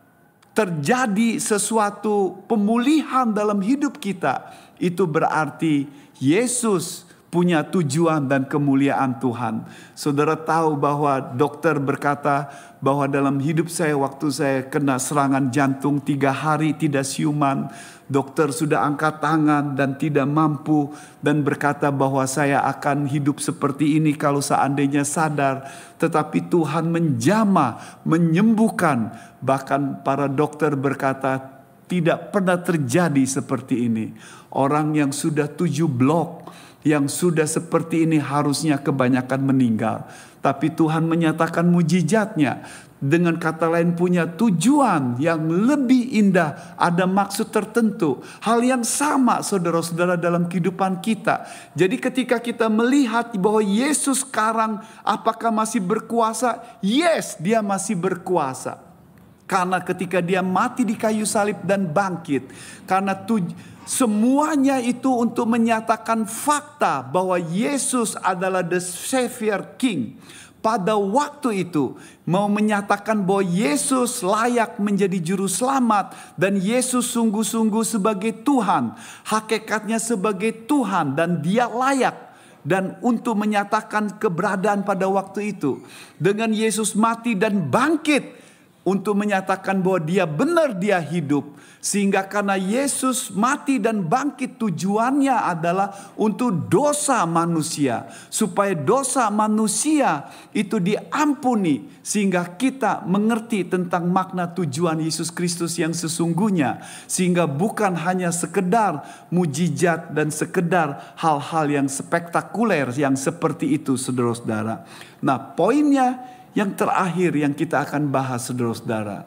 terjadi sesuatu pemulihan dalam hidup kita, itu berarti Yesus punya tujuan dan kemuliaan Tuhan. Saudara tahu bahwa dokter berkata bahwa dalam hidup saya, waktu saya kena serangan jantung tiga hari tidak siuman, dokter sudah angkat tangan dan tidak mampu, dan berkata bahwa saya akan hidup seperti ini kalau seandainya sadar. Tetapi Tuhan menjamah, menyembuhkan. Bahkan para dokter berkata tidak pernah terjadi seperti ini. Orang yang sudah tujuh blok, yang sudah seperti ini harusnya kebanyakan meninggal. Tapi Tuhan menyatakan mujizatnya. Dengan kata lain punya tujuan yang lebih indah. Ada maksud tertentu. Hal yang sama saudara-saudara dalam kehidupan kita. Jadi ketika kita melihat bahwa Yesus sekarang apakah masih berkuasa? Yes, dia masih berkuasa. Karena ketika dia mati di kayu salib dan bangkit. Karena tujuan. Semuanya itu untuk menyatakan fakta bahwa Yesus adalah the Savior King. Pada waktu itu mau menyatakan bahwa Yesus layak menjadi juru selamat. Dan Yesus sungguh-sungguh sebagai Tuhan. Hakikatnya sebagai Tuhan dan dia layak. Dan untuk menyatakan keberadaan pada waktu itu. Dengan Yesus mati dan bangkit. Untuk menyatakan bahwa dia benar, dia hidup. Sehingga karena Yesus mati dan bangkit, tujuannya adalah untuk dosa manusia. Supaya dosa manusia itu diampuni. Sehingga kita mengerti tentang makna tujuan Yesus Kristus yang sesungguhnya. Sehingga bukan hanya sekedar mujizat dan sekedar hal-hal yang spektakuler yang seperti itu, saudara-saudara. Nah, poinnya yang terakhir yang kita akan bahas, saudara-saudara.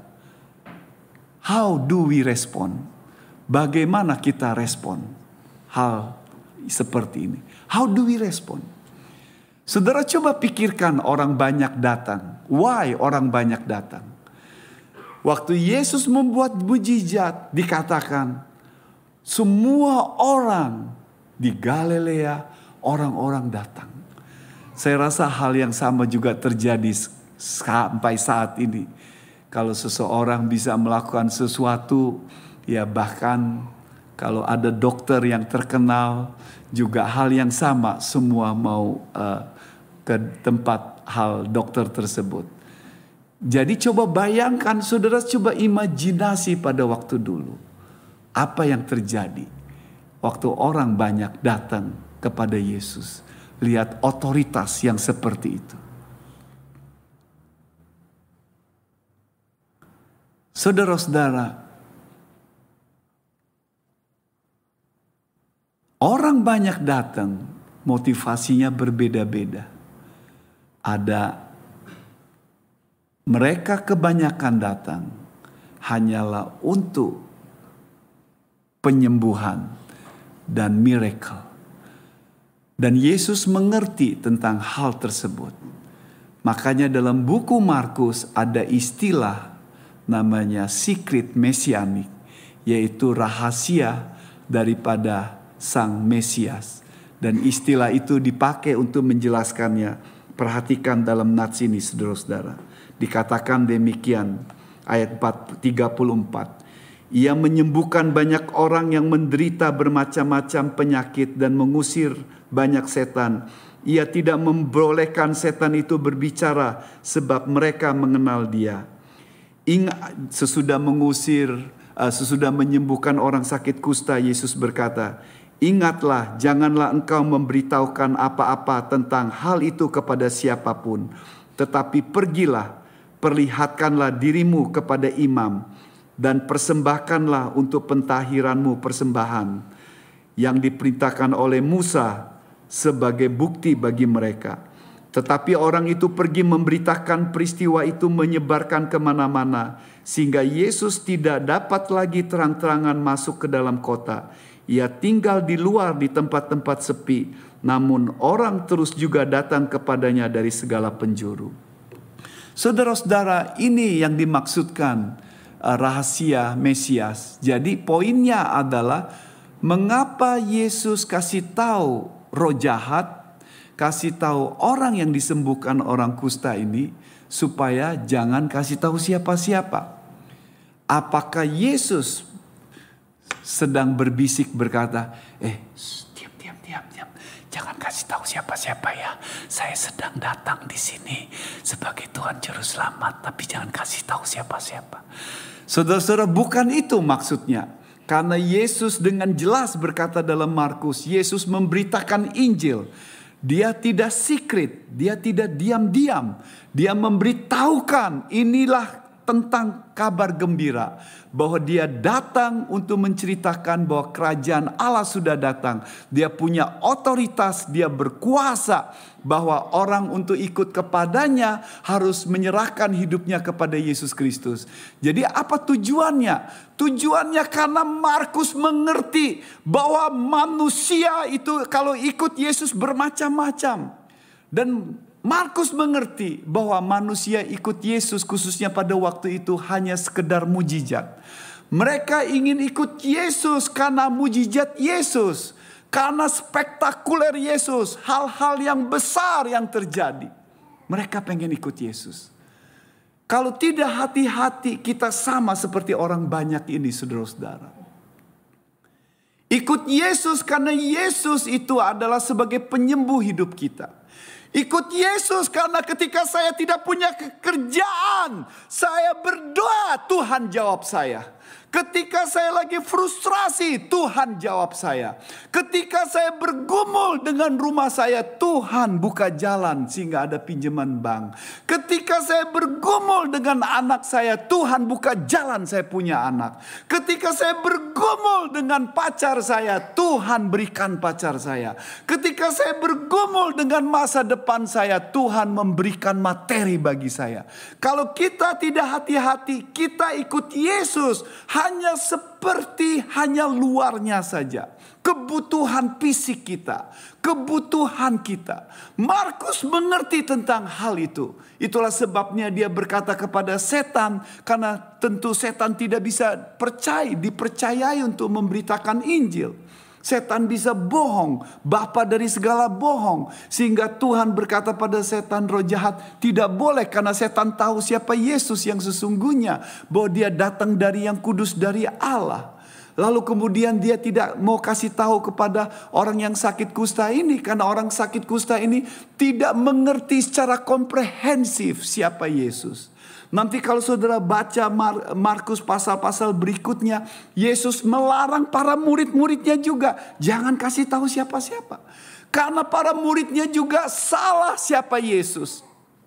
How do we respond? Bagaimana kita respon hal seperti ini? How do we respond? Saudara coba pikirkan orang banyak datang. Why orang banyak datang? Waktu Yesus membuat mujizat dikatakan semua orang di Galilea orang-orang datang. Saya rasa hal yang sama juga terjadi sampai saat ini. Kalau seseorang bisa melakukan sesuatu, ya bahkan kalau ada dokter yang terkenal, juga hal yang sama, semua mau uh, ke tempat hal dokter tersebut. Jadi coba bayangkan, saudara coba imajinasi pada waktu dulu. Apa yang terjadi waktu orang banyak datang kepada Yesus. Lihat otoritas yang seperti itu. Saudara-saudara, orang banyak datang, motivasinya berbeda-beda. Ada mereka kebanyakan datang hanyalah untuk penyembuhan dan miracle. Dan Yesus mengerti tentang hal tersebut. Makanya dalam buku Markus ada istilah namanya secret messianic, yaitu rahasia daripada sang Mesias. Dan istilah itu dipakai untuk menjelaskannya. Perhatikan dalam nats ini, saudara-saudara. Dikatakan demikian, ayat tiga puluh empat. Ia menyembuhkan banyak orang yang menderita bermacam-macam penyakit dan mengusir banyak setan. Ia tidak membolehkan setan itu berbicara sebab mereka mengenal dia. Ingat, sesudah mengusir, uh, sesudah menyembuhkan orang sakit kusta, Yesus berkata, ingatlah, janganlah engkau memberitahukan apa-apa tentang hal itu kepada siapapun. Tetapi pergilah, perlihatkanlah dirimu kepada imam, dan persembahkanlah untuk pentahiranmu persembahan yang diperintahkan oleh Musa sebagai bukti bagi mereka. Tetapi orang itu pergi memberitakan peristiwa itu, menyebarkan kemana-mana, sehingga Yesus tidak dapat lagi terang-terangan masuk ke dalam kota. Ia tinggal di luar di tempat-tempat sepi, namun orang terus juga datang kepadanya dari segala penjuru. Saudara-saudara, ini yang dimaksudkan uh, rahasia Mesias. Jadi poinnya adalah Mengapa Yesus kasih tahu roh jahat, kasih tahu orang yang disembuhkan orang kusta ini supaya jangan kasih tahu siapa-siapa? Apakah Yesus sedang berbisik berkata, eh diam, diam, diam, diam. Jangan kasih tahu siapa-siapa ya. Saya sedang datang di sini sebagai Tuhan Juru Selamat, tapi jangan kasih tahu siapa-siapa. Saudara-saudara, bukan itu maksudnya. Karena Yesus dengan jelas berkata dalam Markus, Yesus memberitakan Injil. Dia tidak secret, dia tidak diam-diam. Dia memberitahukan inilah tentang kabar gembira. Bahwa dia datang untuk menceritakan bahwa kerajaan Allah sudah datang. Dia punya otoritas, dia berkuasa. Bahwa orang untuk ikut kepadanya harus menyerahkan hidupnya kepada Yesus Kristus. Jadi apa tujuannya? Tujuannya karena Markus mengerti bahwa manusia itu kalau ikut Yesus bermacam-macam. Dan Markus mengerti bahwa manusia ikut Yesus khususnya pada waktu itu hanya sekedar mujizat. Mereka ingin ikut Yesus karena mujizat Yesus. Karena spektakuler Yesus. Hal-hal yang besar yang terjadi. Mereka pengen ikut Yesus. Kalau tidak hati-hati kita sama seperti orang banyak ini saudara-saudara. Ikut Yesus karena Yesus itu adalah sebagai penyembuh hidup kita. Ikut Yesus karena ketika saya tidak punya pekerjaan, saya berdoa, Tuhan jawab saya. Ketika saya lagi frustrasi, Tuhan jawab saya. Ketika saya bergumul dengan rumah saya, Tuhan buka jalan sehingga ada pinjaman bank. Ketika saya bergumul dengan anak saya, Tuhan buka jalan saya punya anak. Ketika saya bergumul dengan pacar saya, Tuhan berikan pacar saya. Ketika saya bergumul dengan masa depan saya, Tuhan memberikan materi bagi saya. Kalau kita tidak hati-hati, kita ikut Yesus hanya seperti hanya luarnya saja. Kebutuhan fisik kita, kebutuhan kita. Markus mengerti tentang hal itu. Itulah sebabnya dia berkata kepada setan, karena tentu setan tidak bisa percaya, dipercayai untuk memberitakan Injil. Setan bisa bohong, bapa dari segala bohong. Sehingga Tuhan berkata pada setan roh jahat, tidak boleh karena setan tahu siapa Yesus yang sesungguhnya. Bahwa dia datang dari yang kudus dari Allah. Lalu kemudian dia tidak mau kasih tahu kepada orang yang sakit kusta ini. Karena orang sakit kusta ini tidak mengerti secara komprehensif siapa Yesus. Nanti kalau saudara baca Markus pasal-pasal berikutnya, Yesus melarang para murid-muridnya juga jangan kasih tahu siapa-siapa. Karena para muridnya juga salah siapa Yesus.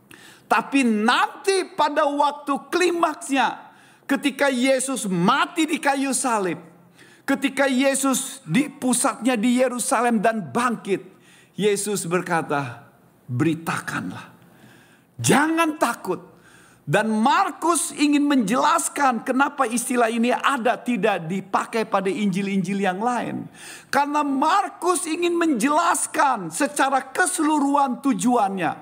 Tapi nanti pada waktu klimaksnya, ketika Yesus mati di kayu salib, ketika Yesus di pusatnya di Yerusalem dan bangkit, Yesus berkata, beritakanlah, jangan takut. Dan Markus ingin menjelaskan kenapa istilah ini ada tidak dipakai pada Injil-Injil yang lain. Karena Markus ingin menjelaskan secara keseluruhan tujuannya.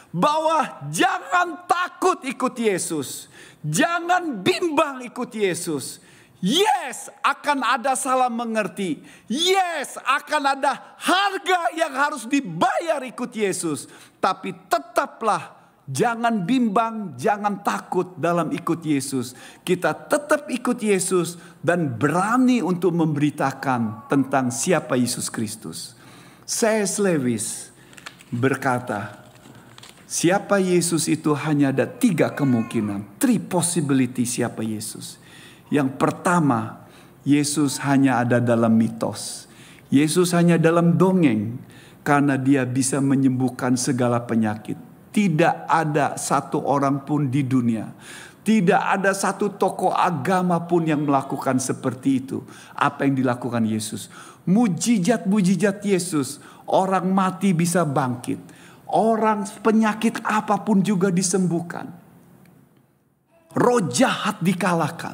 Bahwa jangan takut ikut Yesus. Jangan bimbang ikut Yesus. Yes, akan ada salah mengerti. Yes, akan ada harga yang harus dibayar ikut Yesus. Tapi tetaplah jangan bimbang, jangan takut dalam ikut Yesus. Kita tetap ikut Yesus dan berani untuk memberitakan tentang siapa Yesus Kristus. C S Lewis berkata, siapa Yesus itu hanya ada tiga kemungkinan. Three possibility siapa Yesus. Yang pertama, Yesus hanya ada dalam mitos. Yesus hanya dalam dongeng karena dia bisa menyembuhkan segala penyakit. Tidak ada satu orang pun di dunia. Tidak ada satu tokoh agama pun yang melakukan seperti itu. Apa yang dilakukan Yesus. Mujizat-mujizat Yesus. Orang mati bisa bangkit. Orang penyakit apapun juga disembuhkan. Roh jahat dikalahkan.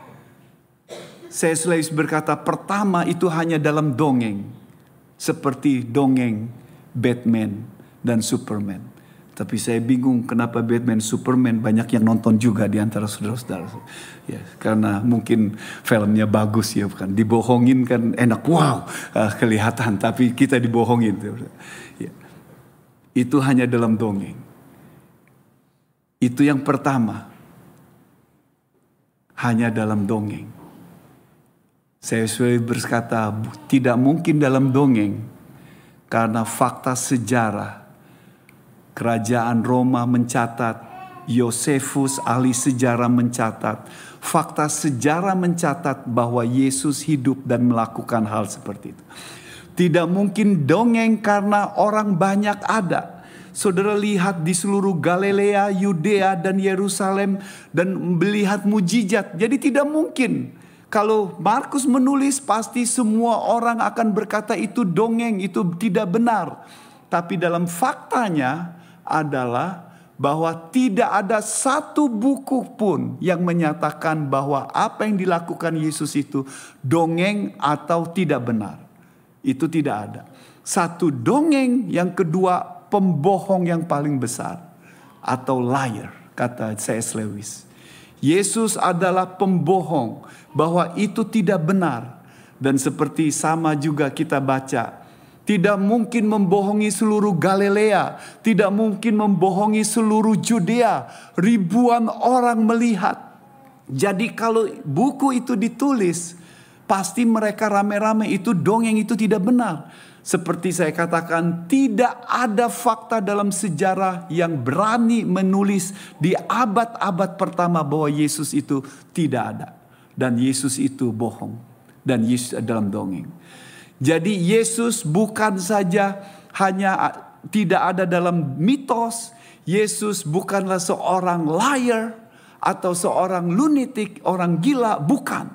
C S Lewis berkata, pertama itu hanya dalam dongeng. Seperti dongeng Batman dan Superman. Tapi saya bingung kenapa Batman, Superman banyak yang nonton juga di antara saudara-saudara. Ya, karena mungkin filmnya bagus ya, bukan dibohongin kan enak, wow uh, kelihatan, tapi kita dibohongin. Ya. Itu hanya dalam dongeng. Itu yang pertama, hanya dalam dongeng. Saya selalu berkata tidak mungkin dalam dongeng, karena fakta sejarah. Kerajaan Roma mencatat, Yosefus ahli sejarah mencatat, fakta sejarah mencatat bahwa Yesus hidup dan melakukan hal seperti itu. Tidak mungkin dongeng karena orang banyak ada. Saudara lihat di seluruh Galilea, Yudea dan Yerusalem dan melihat mujizat. Jadi tidak mungkin. Kalau Markus menulis pasti semua orang akan berkata itu dongeng, itu tidak benar. Tapi dalam faktanya adalah bahwa tidak ada satu buku pun yang menyatakan bahwa apa yang dilakukan Yesus itu dongeng atau tidak benar. Itu tidak ada. Satu dongeng, yang kedua pembohong yang paling besar atau liar, kata C S Lewis. Yesus adalah pembohong, bahwa itu tidak benar. Dan seperti sama juga kita baca, tidak mungkin membohongi seluruh Galilea, tidak mungkin membohongi seluruh Judea. Ribuan orang melihat. Jadi kalau buku itu ditulis, pasti mereka rame-rame itu dongeng, itu tidak benar. Seperti saya katakan, tidak ada fakta dalam sejarah yang berani menulis di abad-abad pertama bahwa Yesus itu tidak ada. Dan Yesus itu bohong. Dan Yesus dalam dongeng. Jadi Yesus bukan saja hanya tidak ada dalam mitos. Yesus bukanlah seorang liar atau seorang lunatic, orang gila, bukan.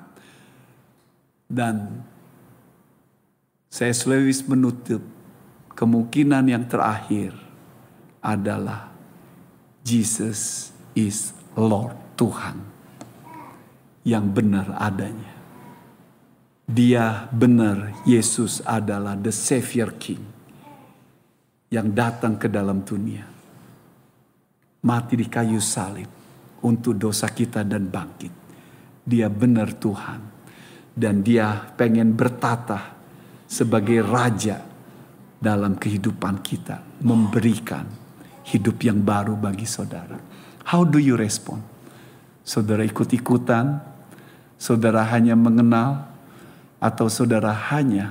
Dan C S Lewis menutup kemungkinan yang terakhir adalah Jesus is Lord, Tuhan yang benar adanya. Dia benar, Yesus adalah the Savior King yang datang ke dalam dunia, mati di kayu salib untuk dosa kita dan bangkit. Dia benar Tuhan, dan dia pengen bertata sebagai raja dalam kehidupan kita, memberikan hidup yang baru bagi saudara. How do you respond? Saudara ikut-ikutan, saudara hanya mengenal, atau saudara hanya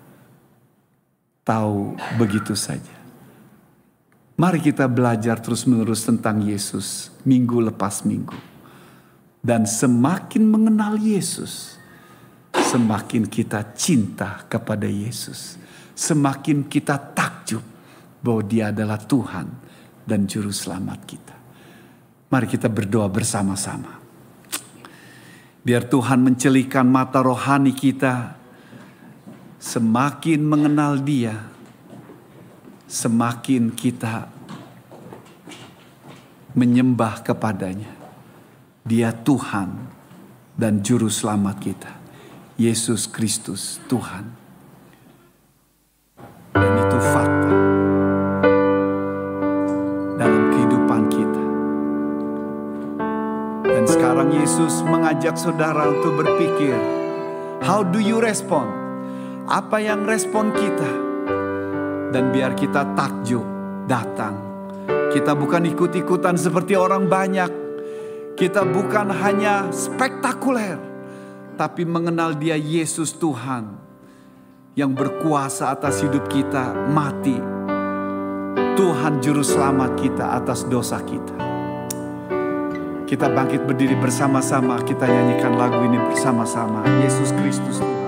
tahu begitu saja? Mari kita belajar terus-menerus tentang Yesus minggu lepas minggu. Dan semakin mengenal Yesus, semakin kita cinta kepada Yesus. Semakin kita takjub bahwa Dia adalah Tuhan dan Juru Selamat kita. Mari kita berdoa bersama-sama. Biar Tuhan mencelikan mata rohani kita. Semakin mengenal Dia, semakin kita menyembah kepadanya. Dia Tuhan dan Juru Selamat kita. Yesus Kristus Tuhan. Dan itu fakta dalam kehidupan kita. Dan sekarang Yesus mengajak saudara untuk berpikir, how do you respond? Apa yang respon kita? Dan biar kita takjub datang. Kita bukan ikut-ikutan seperti orang banyak. Kita bukan hanya spektakuler, tapi mengenal Dia Yesus Tuhan yang berkuasa atas hidup kita, mati. Tuhan Juru Selamat kita atas dosa kita. Kita bangkit berdiri bersama-sama, kita nyanyikan lagu ini bersama-sama. Yesus Kristus Tuhan.